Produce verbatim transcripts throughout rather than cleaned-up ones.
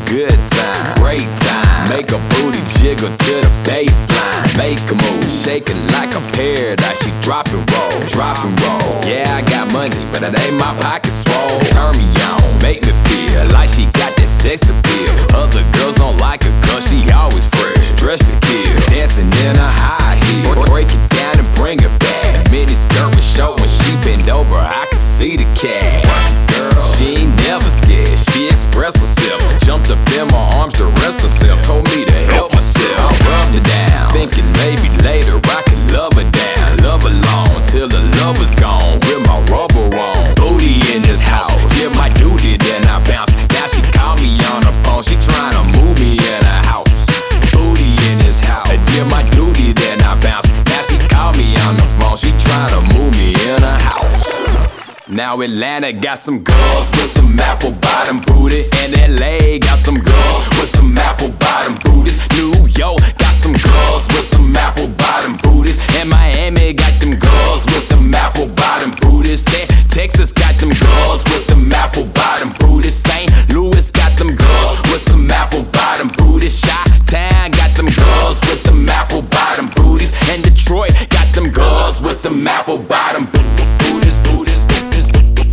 good time, great time. Make a booty jiggle to the baseline. Make a move, shake it like a paradise. She drop and roll, drop and roll. Yeah, I got money, but it ain't my pocket swole. Turn me on, make me feel like she got that sex appeal. Other girls don't like her cause she always fresh, dressed to kill. Dancing in a high heel, break it down and bring it back. Mini skirt was short when she bend over, I can see the cat. Girl, she ain't never scared, she expressed herself. Jumped up in my arms to rest herself. Told me to help myself, I rubbed her down, thinking maybe later I could love her down. Love her long till the love is gone. With my rubber on, booty in this house. Did my duty, then I bounce. Now she call me on the phone, she tryna move me in her house. Booty in this house. I did my duty, then I bounce. Now she call me on the phone, she tryna move me in her house. Now Atlanta got some girls with some apple bottom booty, and L A got some girls with some apple bottom booties. New York got some girls with some apple bottom booties, and Miami got them girls with some apple bottom booties. Te- Texas got them girls with some apple bottom booties. Saint Louis got them girls with some apple bottom booties. Chi-Town got them girls with some apple bottom booties, and Detroit got them girls with some apple bottom booties. Booties, booties.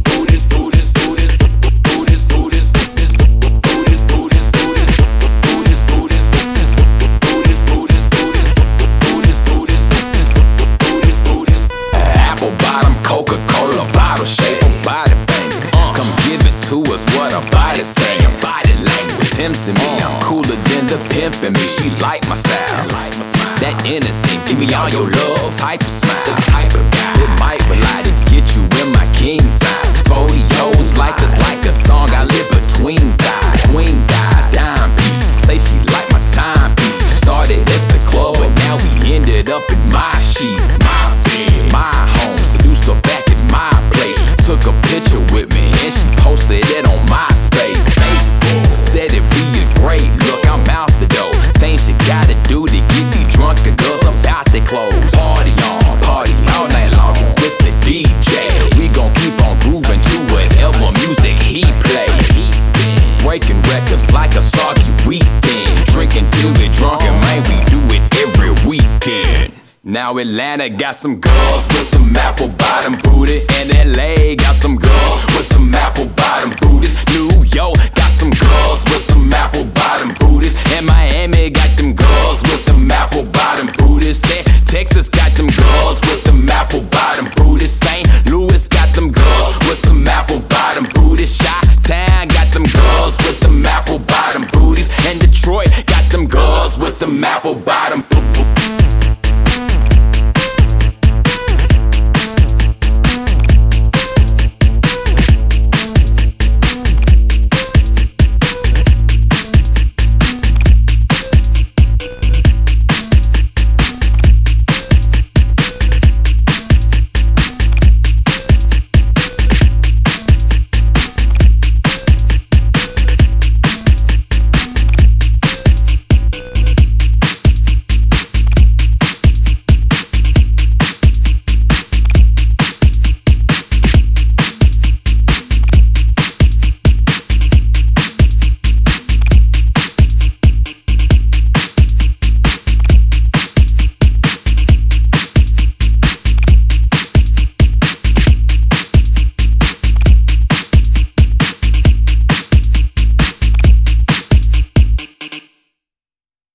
Coca-Cola bottle shape, body banger. Uh, Come give it to us, what a body saying. Body language tempting me, I'm cooler than the pimp in me. She like my style, that innocent, give me all your love type of smile. The type of guy that might rely to get you in my king size. Folios like us, like a thong, I live between thighs. Queen thighs, dime piece, say she like my timepiece. Started at the club, but now we ended up in my sheets. My bed, my home, seduced her back at my place. Took a picture with me and she posted it on MySpace. Facebook said it'd be a great look, I'm out the door. Things you gotta do to get me drunk, the girls about their clothes. Party on, party all night long with the D J. We gon' keep on grooving to whatever music he play. He's been breaking records like a soggy weekend. Drinking till we drunk and man, we do it every weekend. Now Atlanta got some girls with some apple bottom booty, and L A got some girls with some apple bottom booties. New York got some girls with some